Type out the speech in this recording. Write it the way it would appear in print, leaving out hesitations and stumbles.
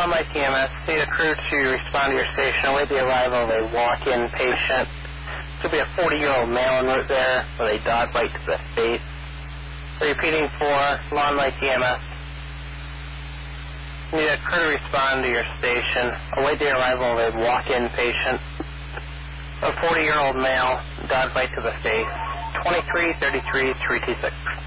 Long Light EMS, need a crew to respond to your station with the arrival of a walk-in patient. This will be a 40-year-old male en route there with a dog bite to the face. Repeating for Long Light EMS. Need a crew to respond to your station. Await the arrival of a walk-in patient. A 40-year-old male, dog bite to the face. 2333 326.